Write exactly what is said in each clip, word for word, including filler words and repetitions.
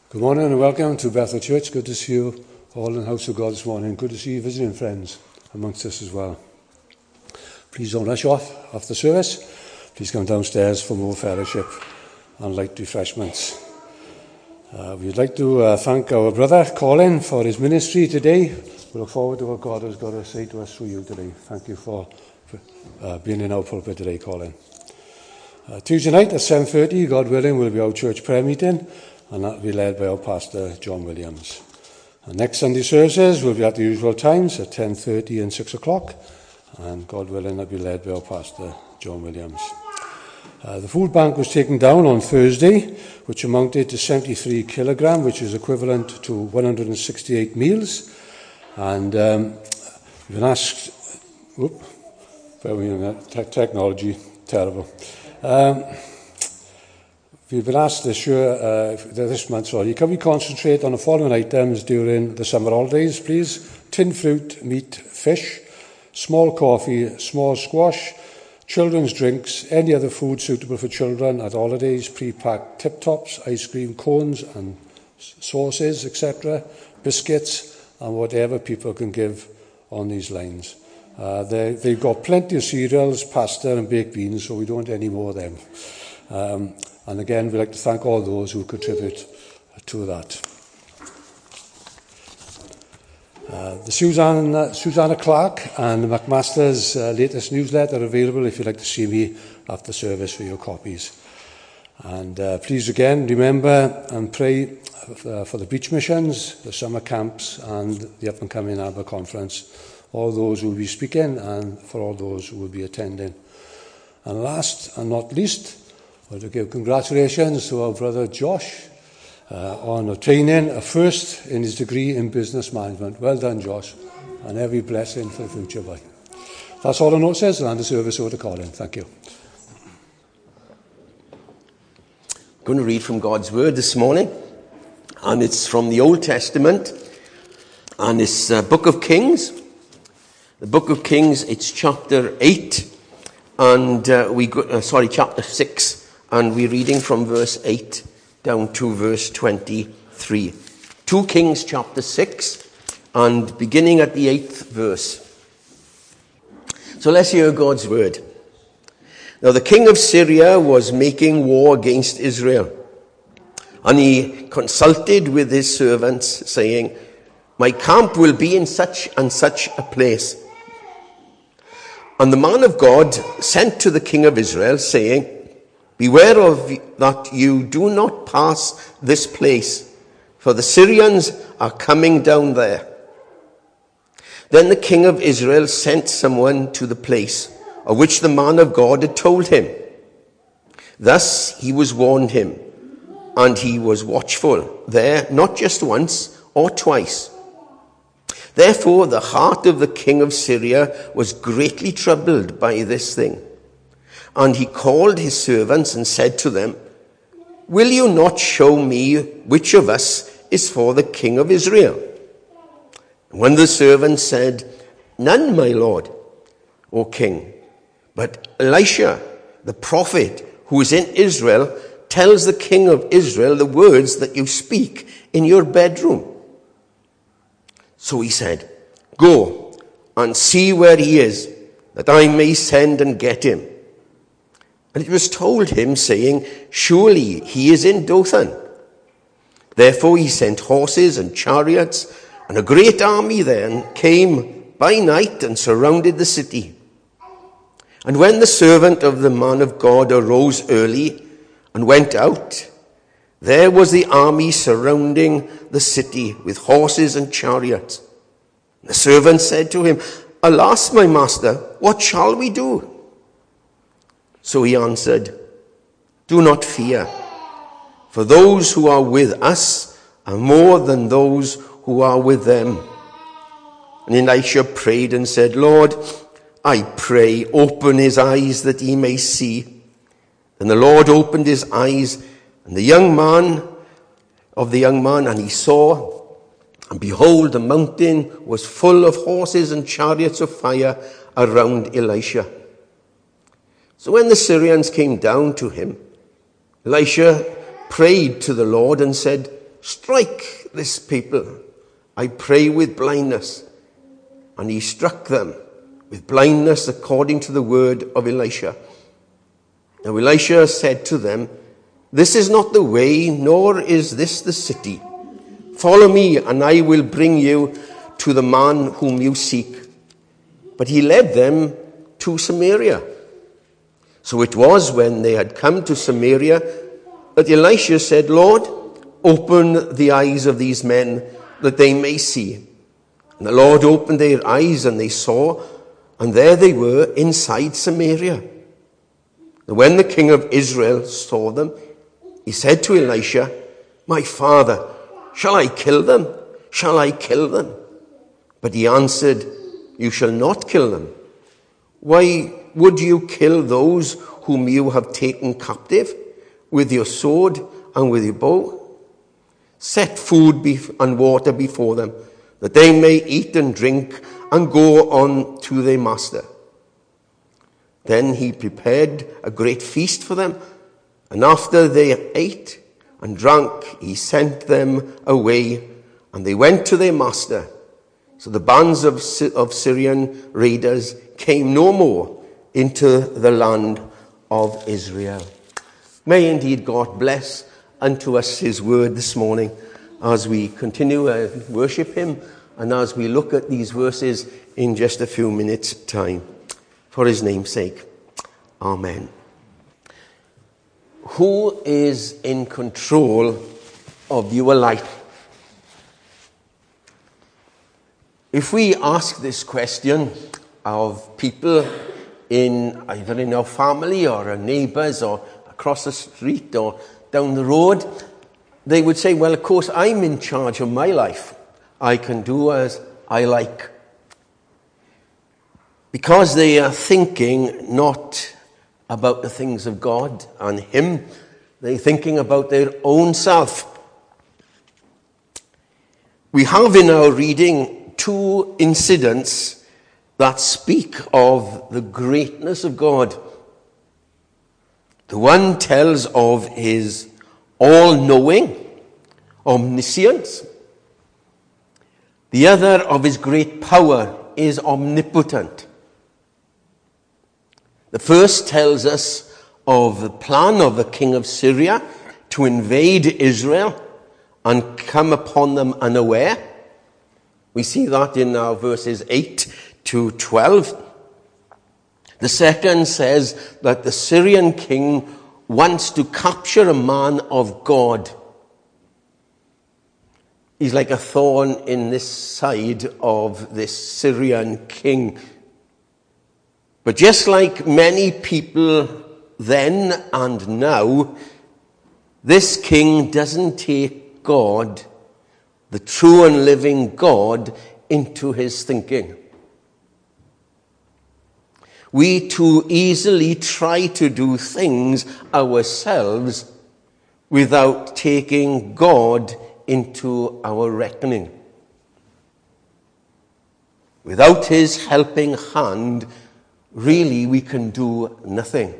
Good morning and welcome to Bethel Church. Good to see you all in the house of God this morning. Good to see you visiting friends amongst us as well. Please don't rush off after service. Please come downstairs for more fellowship and light refreshments. Uh, we'd like to uh, thank our brother Colin for his ministry today. We look forward to what God has got to say to us through you today. Thank you for, for uh, being in our pulpit today, Colin. Uh, Tuesday night at seven thirty, God willing, will be our church prayer meeting, and that will be led by our pastor, John Williams. And next Sunday services will be at the usual times, at ten thirty and six o'clock, and God willing, that will be led by our pastor, John Williams. Uh, the food bank was taken down on Thursday, which amounted to seventy-three kilograms, which is equivalent to one hundred sixty-eight meals. And um, we've been asked, whoop, te- technology, terrible. Um, we've been asked this year, uh, this month, sorry, can we concentrate on the following items during the summer holidays, please? Tin fruit, meat, fish, small coffee, small squash, children's drinks, any other food suitable for children at holidays, pre-packed tip-tops, ice cream cones and sauces, et cetera, biscuits, and whatever people can give on these lines. Uh, they, they've got plenty of cereals, pasta and baked beans, so we don't want any more of them. Um, and again, we'd like to thank all those who contribute to that. Uh, the Susanna, Susanna Clark and the McMaster's uh, latest newsletter are available if you'd like to see me after service for your copies. And uh, please again remember and pray uh, for the beach missions, the summer camps and the up-and-coming Harbour Conference, all those who will be speaking and for all those who will be attending. And last and not least, I want to give congratulations to our brother Josh uh, on obtaining a first in his degree in business management. Well done, Josh, and every blessing for the future, boy. That's all the note says, and the service over to Colin. Thank you. I'm going to read from God's Word this morning, and it's from the Old Testament, and it's uh, Book of Kings. The Book of Kings, it's chapter eight, and uh, we go, uh, sorry, chapter six, and we're reading from verse eight down to verse twenty-three. Two Kings, chapter six, and beginning at the eighth verse. So let's hear God's word. Now the king of Syria was making war against Israel, and he consulted with his servants, saying, "My camp will be in such and such a place." And the man of God sent to the king of Israel, saying, "Beware of that you do not pass this place, for the Syrians are coming down there." Then the king of Israel sent someone to the place of which the man of God had told him. Thus he was warned him, and he was watchful there, not just once or twice. Therefore the heart of the king of Syria was greatly troubled by this thing. And he called his servants and said to them, "Will you not show me which of us is for the king of Israel?" And when the servants said, "None, my lord, O king, but Elisha, the prophet who is in Israel, tells the king of Israel the words that you speak in your bedroom." So he said, "Go and see where he is, that I may send and get him." And it was told him, saying, "Surely he is in Dothan." Therefore he sent horses and chariots, and a great army then came by night and surrounded the city. And when the servant of the man of God arose early and went out, there was the army surrounding the city with horses and chariots. The servant said to him, "Alas, my master, what shall we do?" So he answered, "Do not fear, for those who are with us are more than those who are with them." And Elisha prayed and said, "Lord, I pray, open his eyes that he may see." And the Lord opened his eyes, and the young man of the young man, and he saw, and behold, the mountain was full of horses and chariots of fire around Elisha. So when the Syrians came down to him, Elisha prayed to the Lord and said, strike this people, I pray, with blindness. And he struck them with blindness according to the word of Elisha. Now Elisha said to them, this is not the way, nor is this the city. Follow me, and I will bring you to the man whom you seek. But he led them to Samaria. So it was when they had come to Samaria that Elisha said, Lord, open the eyes of these men that they may see. And the Lord opened their eyes, and they saw, and there they were inside Samaria. And when the king of Israel saw them, he said to Elisha, my father, shall I kill them? Shall I kill them? But he answered, you shall not kill them. Why would you kill those whom you have taken captive with your sword and with your bow? Set food and water before them, that they may eat and drink and go on to their master. Then he prepared a great feast for them, and after they ate and drank, he sent them away, and they went to their master. So the bands of, of Syrian raiders came no more into the land of Israel. May indeed God bless unto us his word this morning as we continue to worship him and as we look at these verses in just a few minutes' time. For his name's sake. Amen. Who is in control of your life? If we ask this question of people in either in our family or our neighbours or across the street or down the road, they would say, well, of course, I'm in charge of my life. I can do as I like. Because they are thinking not about the things of God and him, they're thinking about their own self. We have in our reading two incidents that speak of the greatness of God. The one tells of his all-knowing, omniscience. The other of his great power is omnipotent. The first tells us of the plan of the king of Syria to invade Israel and come upon them unaware. We see that in our verses eight to twelve. The second says that the Syrian king wants to capture a man of God. He's like a thorn in this side of this Syrian king. But just like many people then and now, this king doesn't take God, the true and living God, into his thinking. We too easily try to do things ourselves without taking God into our reckoning. Without his helping hand, really we can do nothing.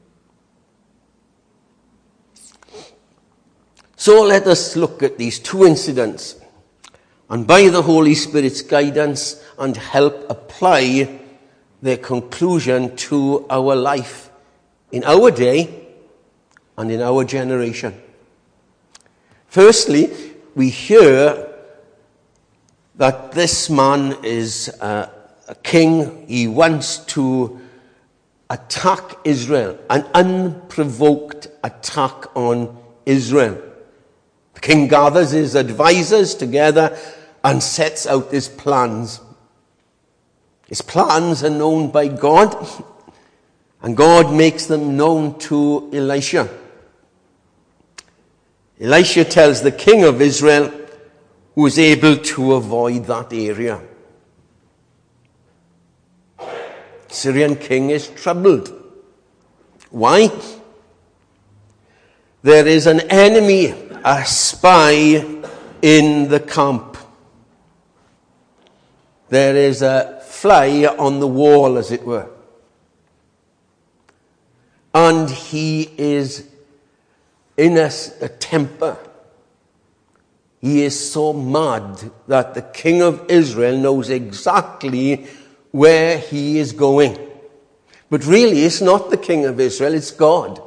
So let us look at these two incidents and by the Holy Spirit's guidance and help apply their conclusion to our life in our day and in our generation. Firstly, we hear that this man is a, a king. He wants to attack Israel, an unprovoked attack on Israel. The king gathers his advisors together and sets out his plans. His plans are known by God, and God makes them known to Elisha. Elisha tells the king of Israel, who is able to avoid that area. The Syrian king is troubled. Why? There is an enemy, a spy in the camp. There is a fly on the wall, as it were. And he is in a, a temper. He is so mad that the king of Israel knows exactly where he is going. But really, it's not the king of Israel, it's God.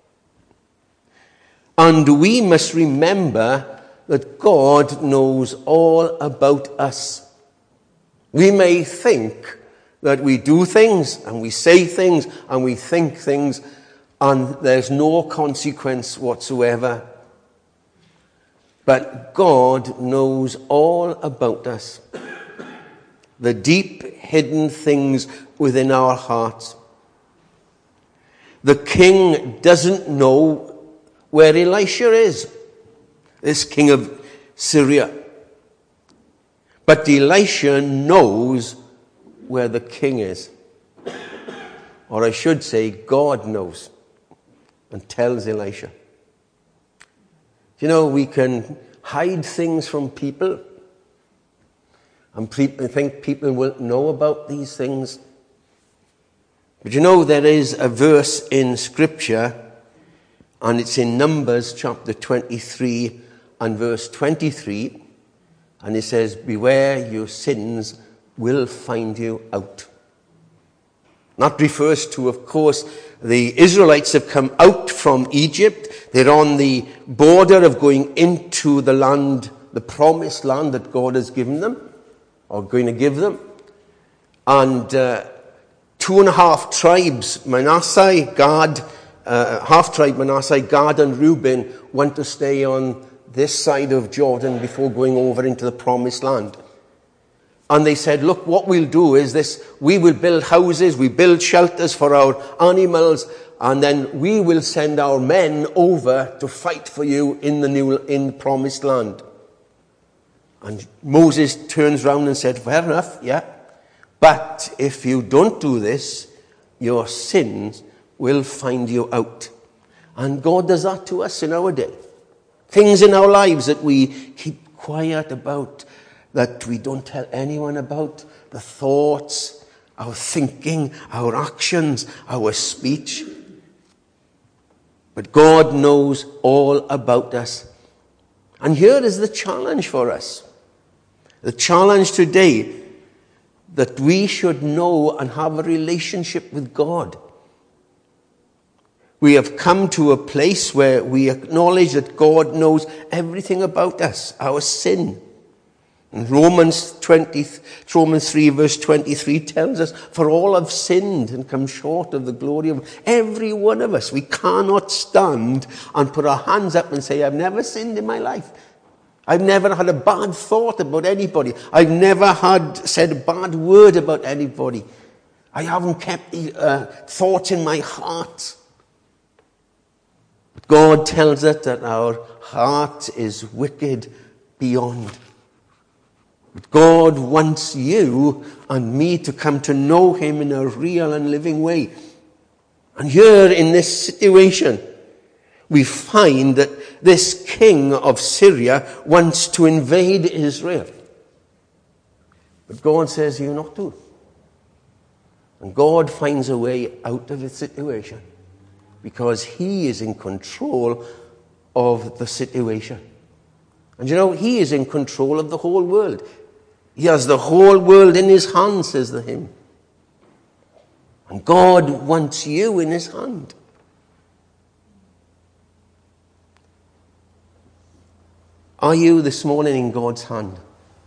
And we must remember that God knows all about us. We may think that we do things and we say things and we think things and there's no consequence whatsoever. But God knows all about us. The deep hidden things within our hearts. The king doesn't know where Elisha is, this king of Syria. But Elisha knows where the king is. Or I should say, God knows and tells Elisha. You know, we can hide things from people, and people think people will know about these things. But you know, there is a verse in Scripture, and it's in Numbers chapter twenty-three and verse twenty-three, and it says, "Beware, your sins will find you out." That refers to, of course, the Israelites have come out from Egypt. They're on the border of going into the land, the promised land that God has given them, or going to give them. And uh, two and a half tribes, Manasseh, Gad, uh, half tribe Manasseh, Gad and Reuben, want to stay on this side of Jordan before going over into the promised land. And they said, look, what we'll do is this, we will build houses, we build shelters for our animals, and then we will send our men over to fight for you in the new, in the promised land. And Moses turns around and said, fair enough, yeah. But if you don't do this, your sins will find you out. And God does that to us in our day. Things in our lives that we keep quiet about, that we don't tell anyone about, the thoughts, our thinking, our actions, our speech. But God knows all about us. And here is the challenge for us. The challenge today, that we should know and have a relationship with God. We have come to a place where we acknowledge that God knows everything about us, our sin. And Romans twenty, Romans three verse twenty-three tells us, for all have sinned and come short of the glory of every one of us. We cannot stand and put our hands up and say, I've never sinned in my life. I've never had a bad thought about anybody. I've never had said a bad word about anybody. I haven't kept the uh, thoughts in my heart. But God tells us that our heart is wicked beyond. But God wants you and me to come to know him in a real and living way. And here in this situation, we find that this king of Syria wants to invade Israel. But God says, you're not to. And God finds a way out of the situation because he is in control of the situation. And you know, he is in control of the whole world. He has the whole world in his hand, says the hymn. And God wants you in his hand. Are you this morning in God's hand?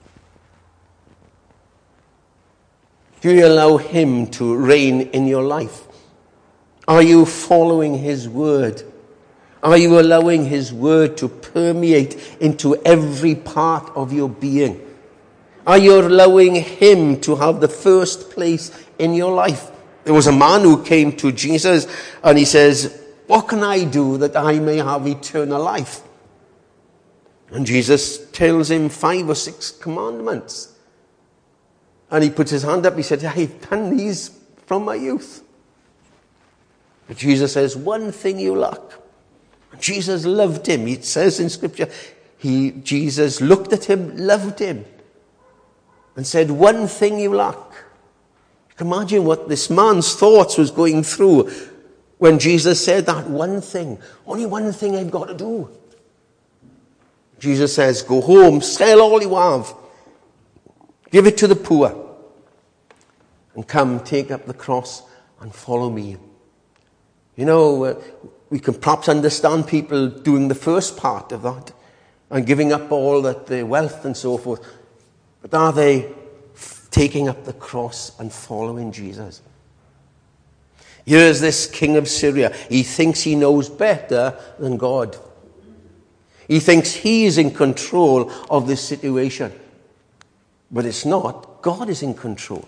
Do you allow him to reign in your life? Are you following his word? Are you allowing his word to permeate into every part of your being? Are you allowing him to have the first place in your life? There was a man who came to Jesus and he says, what can I do that I may have eternal life? And Jesus tells him five or six commandments. And he puts his hand up, he said, I've done these from my youth. But Jesus says, one thing you lack. Jesus loved him. It says in Scripture, he, Jesus looked at him, loved him, and said, one thing you lack. You can imagine what this man's thoughts was going through when Jesus said that one thing. Only one thing I've got to do. Jesus says, go home, sell all you have, give it to the poor, and come take up the cross and follow me. You know, uh, we can perhaps understand people doing the first part of that and giving up all that their wealth and so forth. But are they taking up the cross and following Jesus? Here's this king of Syria. He thinks he knows better than God. He thinks he is in control of this situation. But it's not. God is in control.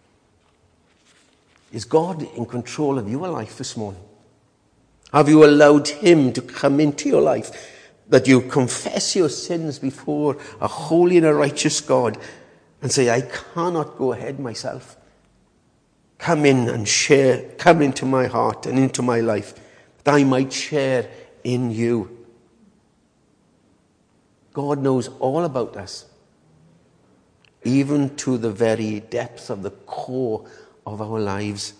Is God in control of your life this morning? Have you allowed him to come into your life, that you confess your sins before a holy and a righteous God and say, I cannot go ahead myself. Come in and share, come into my heart and into my life, that I might share in you. God knows all about us, even to the very depths of the core of our lives.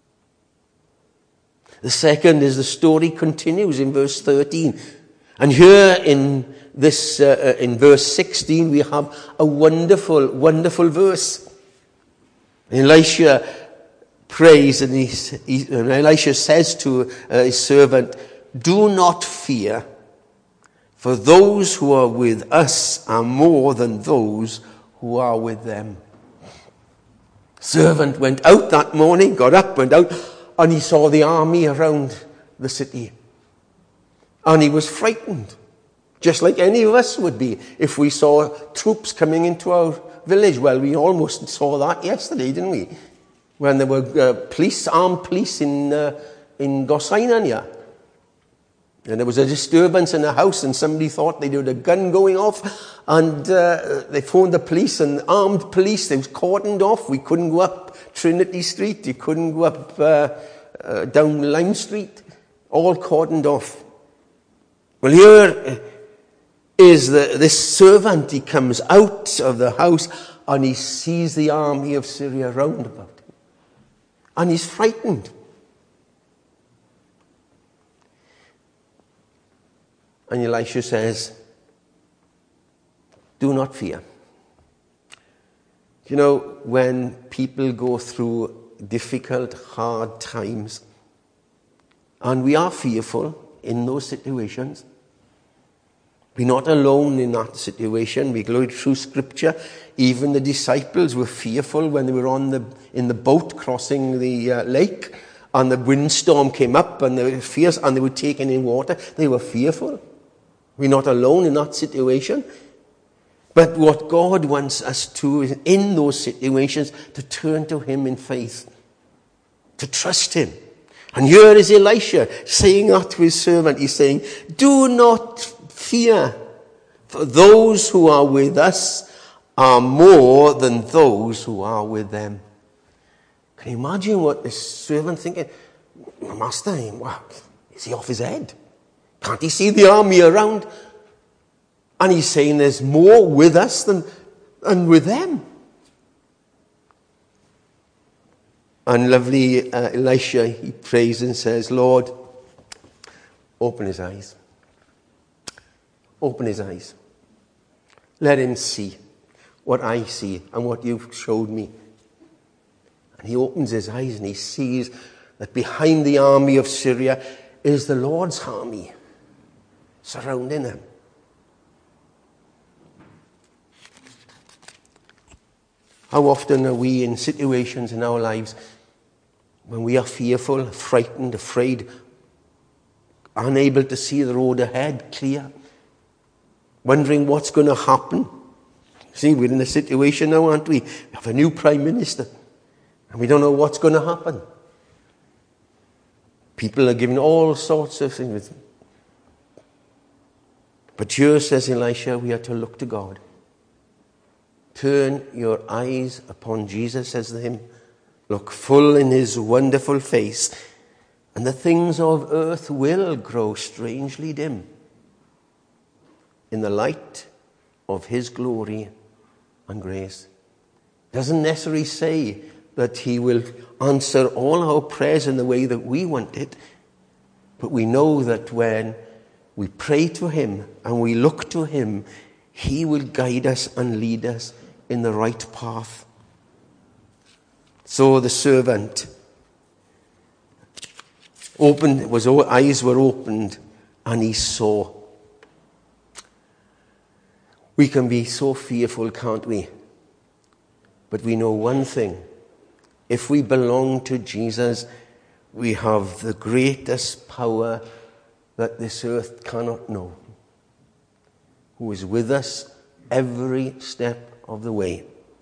The second is the story continues in verse thirteen. And here in this, uh, in verse sixteen, we have a wonderful, wonderful verse. Elisha prays, and, he, he, and Elisha says to uh, his servant, do not fear, for those who are with us are more than those who are with them. Servant went out that morning, got up, went out, and he saw the army around the city. And he was frightened, just like any of us would be if we saw troops coming into our village. Well, we almost saw that yesterday, didn't we? When there were uh, police, armed police in uh, in Gosainan. And there was a disturbance in a house, and somebody thought they had a gun going off, and uh, they phoned the police, and armed police. They was cordoned off. We couldn't go up Trinity Street. You couldn't go up uh, uh, down Lime Street. All cordoned off. Well, here is the, this servant. He comes out of the house, and he sees the army of Syria round about him, and he's frightened. And Elisha says, do not fear. You know, when people go through difficult, hard times, and we are fearful in those situations, we're not alone in that situation. We go through Scripture. Even the disciples were fearful when they were on the in the boat crossing the uh, lake, and the windstorm came up, and they were fierce, and they were taken in water. They were fearful. We're not alone in that situation. But what God wants us to, is in those situations, to turn to him in faith, to trust him. And here is Elisha saying that to his servant. He's saying, do not fear, for those who are with us are more than those who are with them. Can you imagine what this servant thinking? My master, wow, is he off his head? Can't he see the army around? And he's saying there's more with us than, than with them. And lovely uh, Elisha, he prays and says, Lord, open his eyes. Open his eyes. Let him see what I see and what you've showed me. And he opens his eyes and he sees that behind the army of Syria is the Lord's army surrounding him. How often are we in situations in our lives when we are fearful, frightened, afraid, unable to see the road ahead clear, wondering what's going to happen? See, we're in a situation now, aren't we? We have a new Prime Minister, and we don't know what's going to happen. People are given all sorts of things. But here, says Elisha, we are to look to God. Turn your eyes upon Jesus, says the hymn. Look full in his wonderful face, and the things of earth will grow strangely dim in the light of his glory and grace. Doesn't necessarily say that he will answer all our prayers in the way that we want it, but we know that when we pray to him and we look to him, he will guide us and lead us in the right path. So the servant opened, was eyes were opened, and he saw. We can be so fearful, can't we? But we know one thing. If we belong to Jesus, we have the greatest power that this earth cannot know, who is with us every step of the way.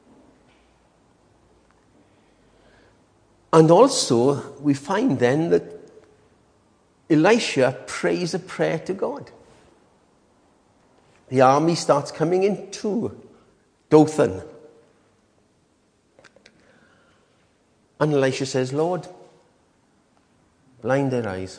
And also, we find then that Elisha prays a prayer to God. The army starts coming into Dothan. And Elisha says, Lord, blind their eyes.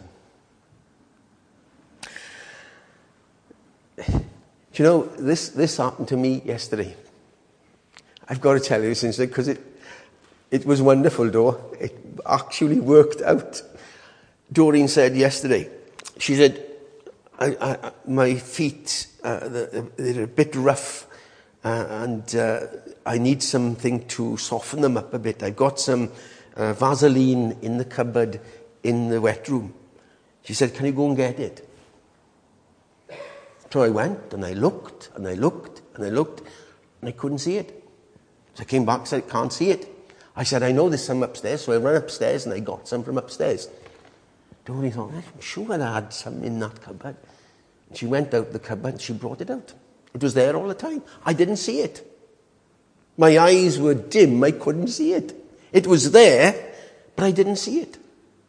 Do you know, this, this happened to me yesterday. I've got to tell you since then, because it, it was wonderful, though. It actually worked out. Doreen said yesterday, she said, I, I, my feet, uh, they're a bit rough, uh, and uh, I need something to soften them up a bit. I got some uh, Vaseline in the cupboard in the wet room. She said, can you go and get it? So I went, and I looked, and I looked, and I looked, and I couldn't see it. So I came back and said, I can't see it. I said, I know there's some upstairs, so I ran upstairs, and I got some from upstairs. Doreen thought, I'm sure I had some in that cupboard. And she went out the cupboard and she brought it out. It was there all the time. I didn't see it. My eyes were dim. I couldn't see it. It was there, but I didn't see it.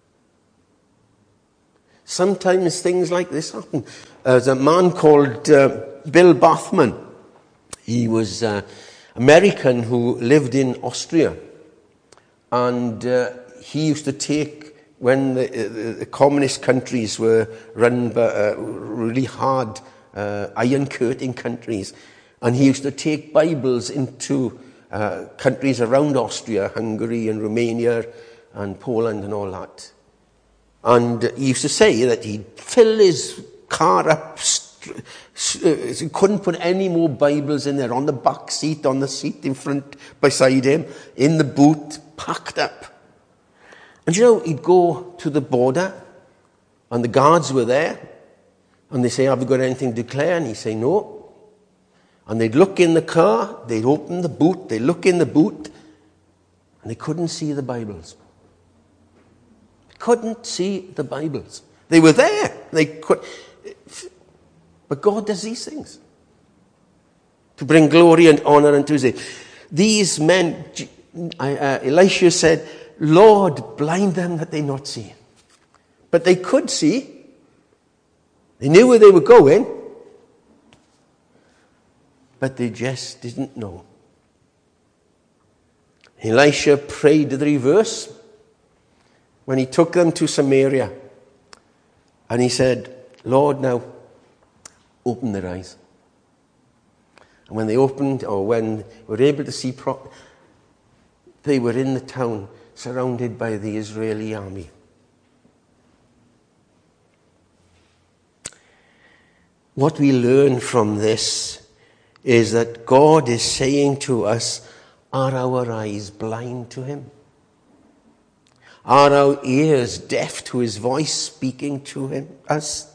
Sometimes things like this happen. There's a man called uh, Bill Bathman. He was an uh, American who lived in Austria. And uh, he used to take, when the, the, the communist countries were run by uh, really hard uh, iron curtain countries, and he used to take Bibles into uh, countries around Austria, Hungary and Romania and Poland and all that. And he used to say that he'd fill his car up, st- st- he couldn't put any more Bibles in there, on the back seat, on the seat in front beside him, in the boot, packed up. And you know, he'd go to the border, and the guards were there, and they say, have you got anything to declare? And he'd say, no. And they'd look in the car, they'd open the boot, they'd look in the boot, and they couldn't see the Bibles. They couldn't see the Bibles. They were there. They could, but God does these things to bring glory and honor unto his name. These men, uh, Elisha said, Lord, blind them that they not see. But they could see. They knew where they were going. But they just didn't know. Elisha prayed the reverse when he took them to Samaria. And he said, Lord, now, open their eyes. And when they opened, or when they were able to see properly, they were in the town, surrounded by the Israeli army. What we learn from this is that God is saying to us, are our eyes blind to him? Are our ears deaf to his voice speaking to him, us?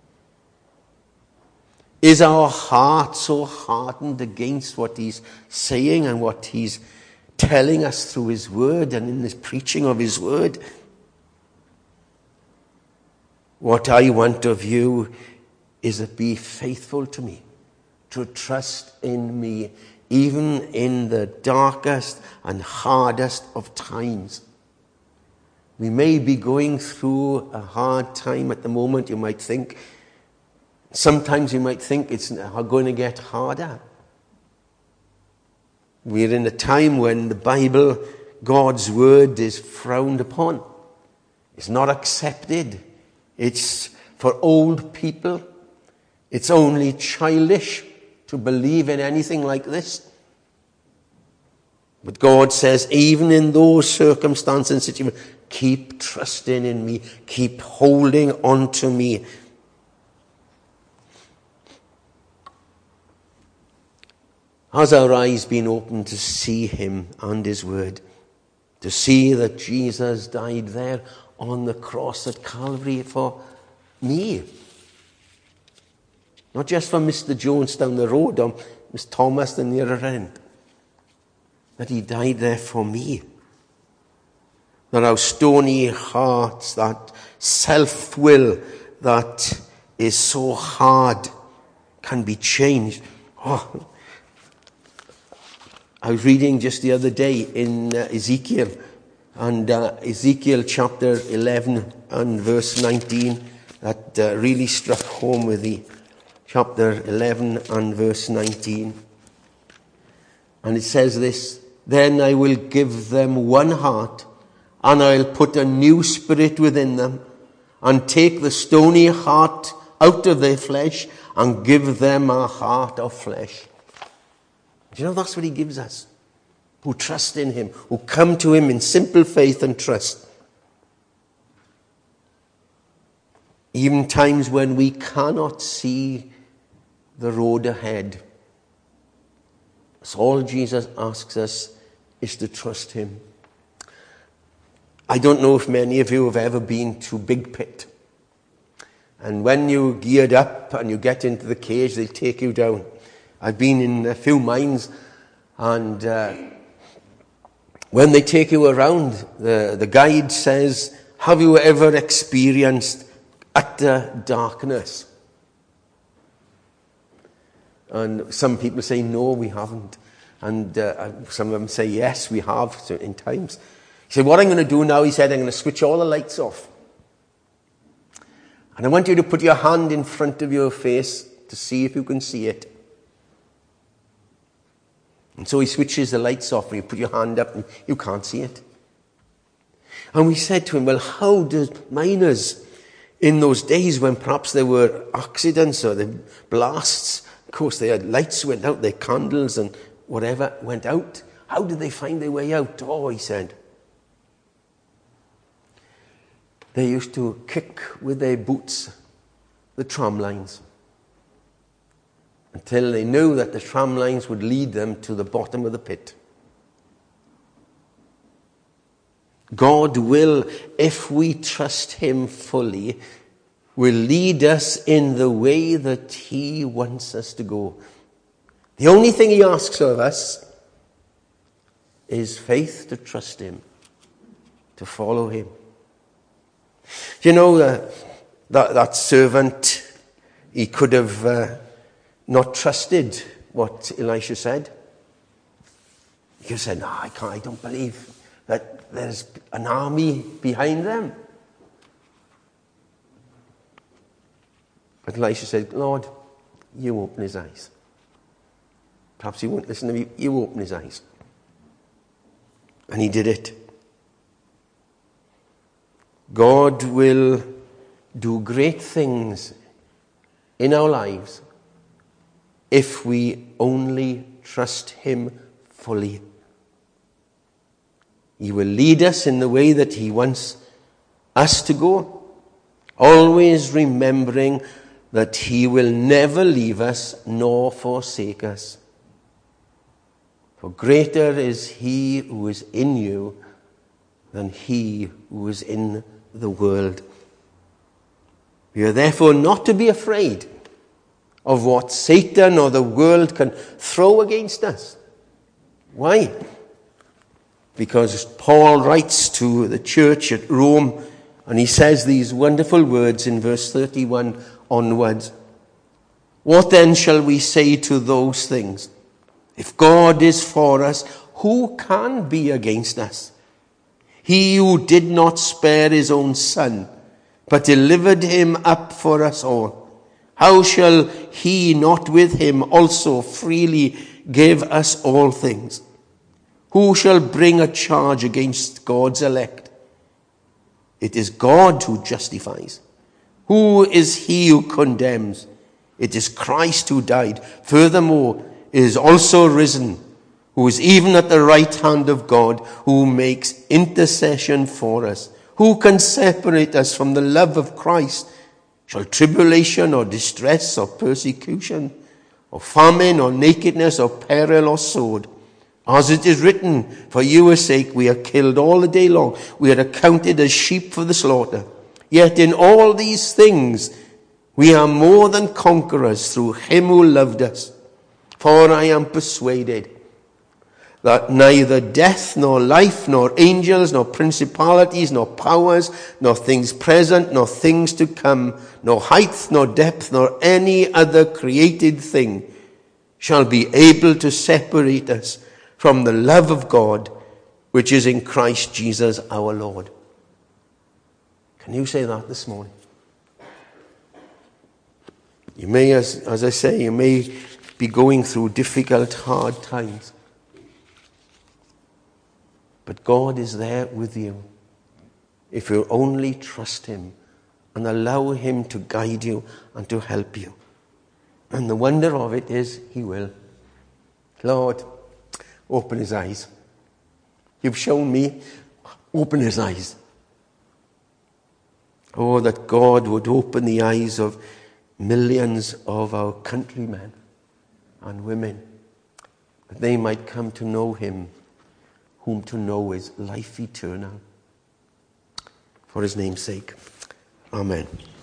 Is our heart so hardened against what he's saying and what he's telling us through his word and in his preaching of his word? What I want of you is to be faithful to me, to trust in me, even in the darkest and hardest of times. We may be going through a hard time at the moment. You might think, sometimes you might think it's going to get harder. We're in a time when the Bible, God's word, is frowned upon. It's not accepted. It's for old people. It's only childish to believe in anything like this. But God says, even in those circumstances and situations, keep trusting in me. Keep holding on to me. Has our eyes been opened to see him and his word? To see that Jesus died there on the cross at Calvary for me? Not just for Mister Jones down the road or Miss Thomas the nearer end. That he died there for me. That our stony hearts, that self-will that is so hard can be changed. Oh, I was reading just the other day in uh, Ezekiel, and uh, Ezekiel chapter eleven and verse nineteen, that uh, really struck home with me. Chapter eleven and verse nineteen. And it says this, "Then I will give them one heart, and I'll put a new spirit within them, and take the stony heart out of their flesh, and give them a heart of flesh." Do you know that's what he gives us? Who trust in him, who come to him in simple faith and trust. Even times when we cannot see the road ahead. So all Jesus asks us is to trust him. I don't know if many of you have ever been to Big Pit. And when you geared up and you get into the cage, they take you down. I've been in a few mines, and uh, when they take you around, the, the guide says, "Have you ever experienced utter darkness?" And some people say, "No, we haven't." And uh, some of them say, "Yes, we have," so in times. He said, "What I'm going to do now," he said, "I'm going to switch all the lights off. And I want you to put your hand in front of your face to see if you can see it." And so he switches the lights off, and you put your hand up and you can't see it. And we said to him, "Well, how did miners in those days when perhaps there were accidents or the blasts, of course they had lights went out, their candles and whatever went out, how did they find their way out?" Oh, he said, they used to kick with their boots the tram lines until they knew that the tram lines would lead them to the bottom of the pit. God will, if we trust him fully, will lead us in the way that he wants us to go. The only thing he asks of us is faith to trust him, to follow him. You know, uh, that, that servant, he could have uh, not trusted what Elisha said. He could have said, "No, I can't, I don't believe that there's an army behind them." But Elisha said, "Lord, you open his eyes." Perhaps he won't listen to me. You open his eyes. And he did it. God will do great things in our lives if we only trust him fully. He will lead us in the way that he wants us to go, always remembering that he will never leave us nor forsake us. For greater is he who is in you than he who is in the world. We are therefore not to be afraid of what Satan or the world can throw against us. Why? Because Paul writes to the church at Rome, and he says these wonderful words in verse thirty-one onwards. "What then shall we say to those things? If God is for us, who can be against us? He who did not spare his own son, but delivered him up for us all, how shall he not with him also freely give us all things? Who shall bring a charge against God's elect? It is God who justifies. Who is he who condemns? It is Christ who died. Furthermore, is also risen, who is even at the right hand of God, who makes intercession for us. Who can separate us from the love of Christ? Shall tribulation or distress or persecution or famine, or nakedness, or peril, or sword. As it is written, for your sake we are killed all the day long. We are accounted as sheep for the slaughter. Yet in all these things we are more than conquerors through him who loved us. For I am persuaded that neither death, nor life, nor angels, nor principalities, nor powers, nor things present, nor things to come, nor height, nor depth, nor any other created thing shall be able to separate us from the love of God, which is in Christ Jesus our Lord. Can you say that this morning? You may, as, as I say, you may be going through difficult, hard times. But God is there with you if you only trust him and allow him to guide you and to help you. And the wonder of it is he will. Lord, open his eyes. You've shown me, open his eyes. Oh, that God would open the eyes of millions of our countrymen and women, that they might come to know him, whom to know is life eternal. For his name's sake. Amen.